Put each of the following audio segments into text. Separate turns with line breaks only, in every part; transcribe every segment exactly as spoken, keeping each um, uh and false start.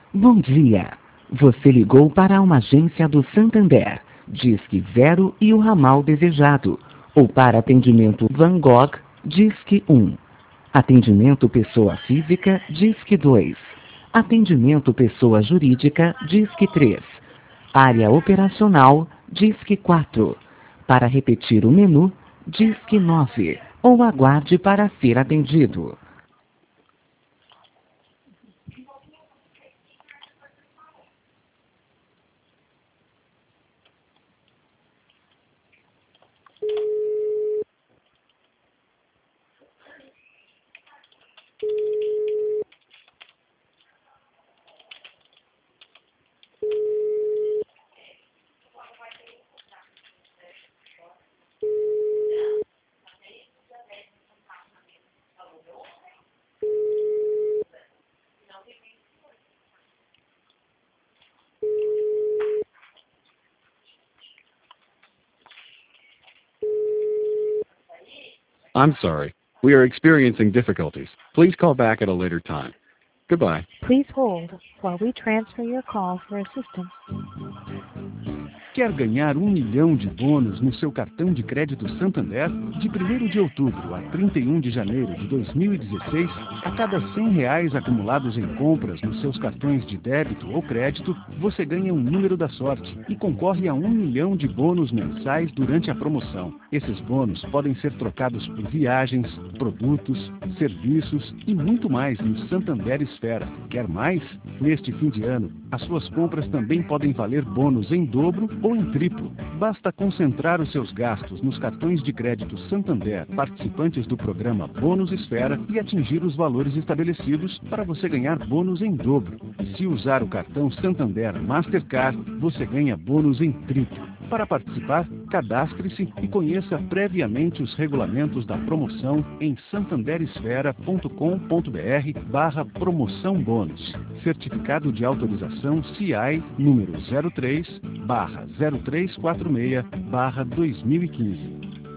Bom dia. Você ligou para uma agência do Santander. Disque zero e o ramal desejado. Ou para atendimento Van Gogh, Disque um. Atendimento pessoa física, Disque dois. Atendimento pessoa jurídica, Disque três. Área operacional, Disque quatro. Para repetir o menu, Disque nove. Ou aguarde para ser atendido.
I'm sorry. We are experiencing difficulties. Please call back at a later time. Goodbye.
Please hold while we transfer your call for assistance.
Quer ganhar um milhão de bônus no seu cartão de crédito Santander? De primeiro de outubro a trinta e um de janeiro de dois mil e dezesseis, a cada cem reais acumulados em compras nos seus cartões de débito ou crédito, você ganha um número da sorte e concorre a um milhão de bônus mensais durante a promoção. Esses bônus podem ser trocados por viagens, produtos, serviços e muito mais no Santander Esfera. Quer mais? Neste fim de ano, as suas compras também podem valer bônus em dobro ou em triplo. Basta concentrar os seus gastos nos cartões de crédito Santander, participantes do programa Bônus Esfera, e atingir os valores estabelecidos para você ganhar bônus em dobro. Se usar o cartão Santander Mastercard, você ganha bônus em triplo. Para participar, cadastre-se e conheça previamente os regulamentos da promoção em santanderesfera.com.br barra promoção bônus. Certificado de autorização C I número zero três barra zero três quatro seis barra dois mil e quinze.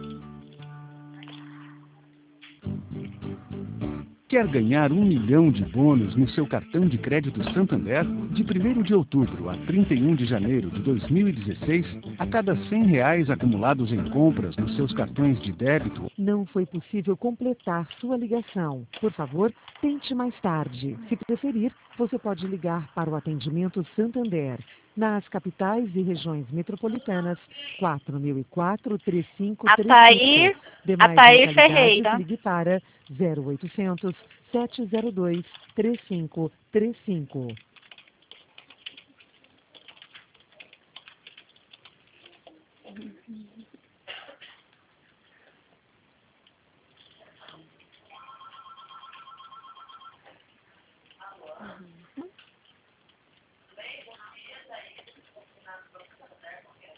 Quer ganhar um milhão de bônus no seu cartão de crédito Santander? De primeiro de outubro a trinta e um de janeiro de dois mil e dezesseis, a cada cem reais acumulados em compras nos seus cartões de débito...
Não foi possível completar sua ligação. Por favor, tente mais tarde. Se preferir, você pode ligar para o atendimento Santander. Nas capitais e regiões metropolitanas, quatro mil e quatro, trinta e cinco trinta e cinco.
Atair,
Demais
Atair
localidades,
Ferreira.
ligue para zero oitocentos, sete zero dois, três cinco três cinco.